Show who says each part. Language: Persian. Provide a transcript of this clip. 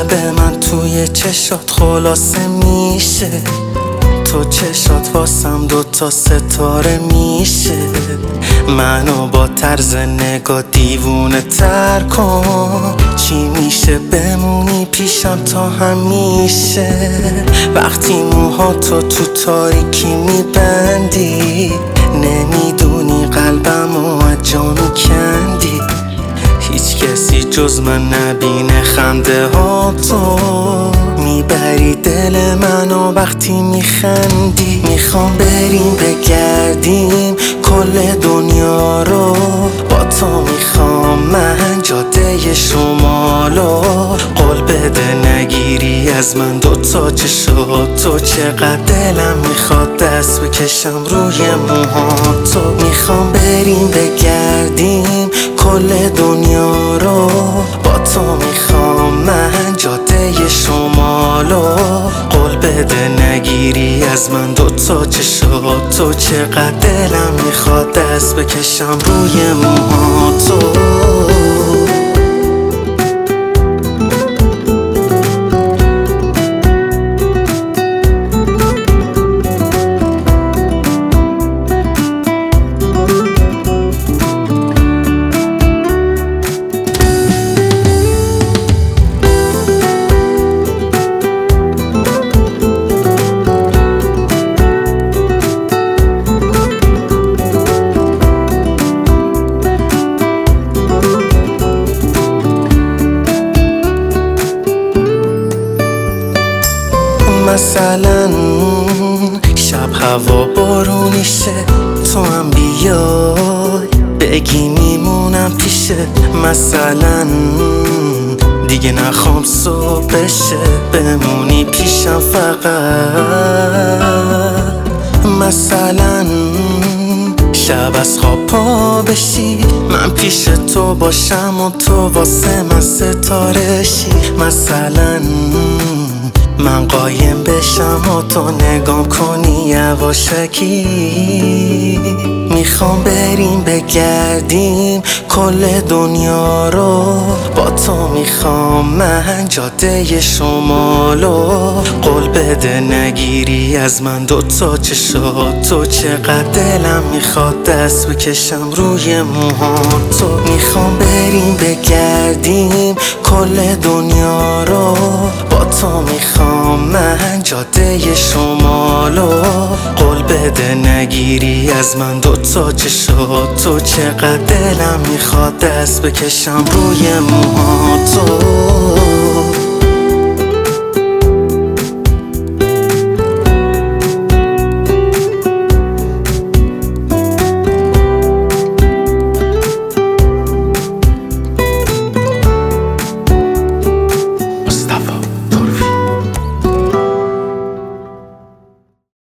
Speaker 1: شب من توی چشات خلاصه میشه، تو چشات واسم 2 ستاره میشه. منو با طرز نگاه دیوونه تر کن، چی میشه بمونی پیشم تا همیشه. وقتی موهاتو تو تاریکی میبندی، نمیدونی قلبمو از جا میکندی. هیچ کسی جز من نبینه خنده ها تو، میبری دل منو وقتی میخندی. میخوام بریم بگردیم کل دنیا رو، با تو میخوام من جاده شمالو. قول بده نگیری از من 2 چشات تو، چقدر دلم میخواد دست بکشم روی موهاتو. میخوام بریم بگردیم کل دنیا رو، با تو میخوام من جاده شمالو. قول بده نگیری از من 2 چشات تو، چقدر دلم میخواد دست بکشم روی موهاتو. مثلا شب هوا بارونیشه، تو هم بیای بگی میمونم پیشه. مثلا دیگه نخوام صبح بشه، بمونی پیشم فقط. مثلا شب از خواب پا بشی، من پیش تو باشم و تو واسه من ستاره شی. مثلا من قایم بشم و تو نگام کنی یواشکی. میخوام بریم بگردیم کل دنیا رو، با تو میخوام من جاده شمالو. قول بده نگیری از من 2 چشات تو، چقدر دلم میخواد دست بکشم روی موهاتو. میخوام بریم بگردیم کل دنیا رو، با تو میخوام من جاده شمالو. قول بده نگیری از من 2 چشات تو، چقدر دلم میخواد دست بکشم روی موهاتو.